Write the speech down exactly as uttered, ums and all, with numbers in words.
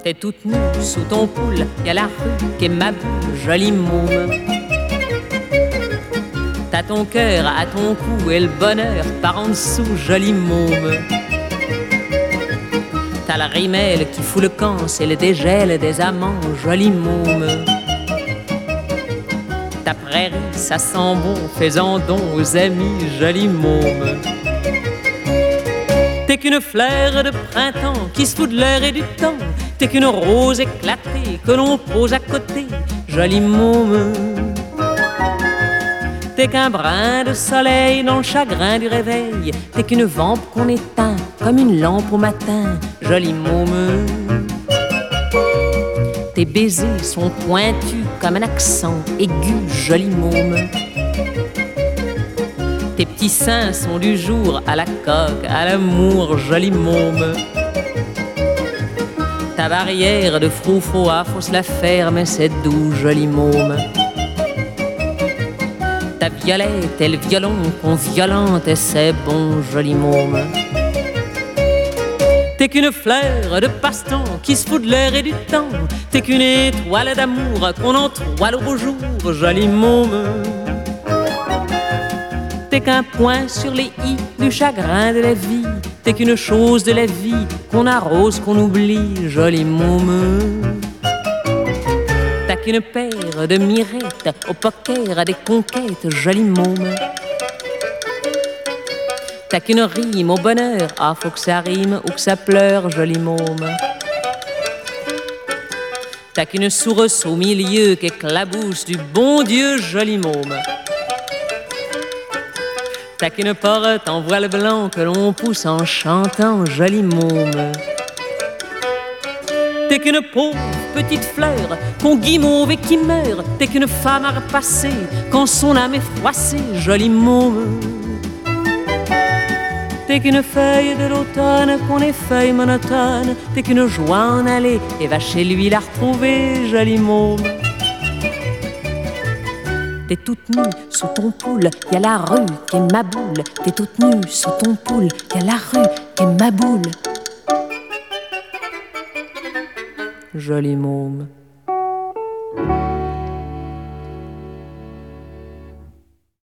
T'es toute nue sous ton poule, y'a la rue qui est ma boule, jolie môme. T'as ton cœur à ton cou et le bonheur par en dessous, jolie môme. T'as la rimelle qui fout le camp, c'est le dégel des amants, jolie môme. Ta prairie, ça sent bon, fais-en don aux amis, jolie môme. T'es qu'une fleur de printemps qui se fout de l'air et du temps. T'es qu'une rose éclatée que l'on pose à côté, jolie môme. T'es qu'un brin de soleil dans le chagrin du réveil. T'es qu'une vampe qu'on éteint comme une lampe au matin, jolie môme. Tes baisers sont pointus comme un accent aigu, jolie môme. Tes petits seins sont du jour à la coque, à l'amour, jolie môme. Ta barrière de froufroa, faut se la faire, mais c'est doux, jolie môme. Ta violette et le violon qu'on violente et c'est bon, jolie môme. T'es qu'une fleur de passe-temps qui se fout de l'air et du temps. T'es qu'une étoile d'amour qu'on entoile au beau jour, jolie môme. T'es qu'un point sur les i du chagrin de la vie. T'es qu'une chose de la vie qu'on arrose, qu'on oublie, jolie môme. T'as qu'une paire de mirettes au poker à des conquêtes, jolie môme. T'as qu'une rime au bonheur, ah faut que ça rime ou que ça pleure, jolie môme. T'as qu'une source au milieu qui éclabousse du bon Dieu, jolie môme. T'as qu'une porte en voile blanc que l'on pousse en chantant, jolie môme. T'es qu'une pauvre petite fleur qu'on guimauve et qui meurt. T'es qu'une femme à repasser quand son âme est froissée, jolie môme. T'es qu'une feuille de l'automne qu'on effeuille monotone. T'es qu'une joie en aller et va chez lui la retrouver, jolie môme. T'es toute nue sous ton poule, y'a la rue qui est ma boule. T'es toute nue sous ton poule, y'a la rue qui est ma boule. Jolie môme.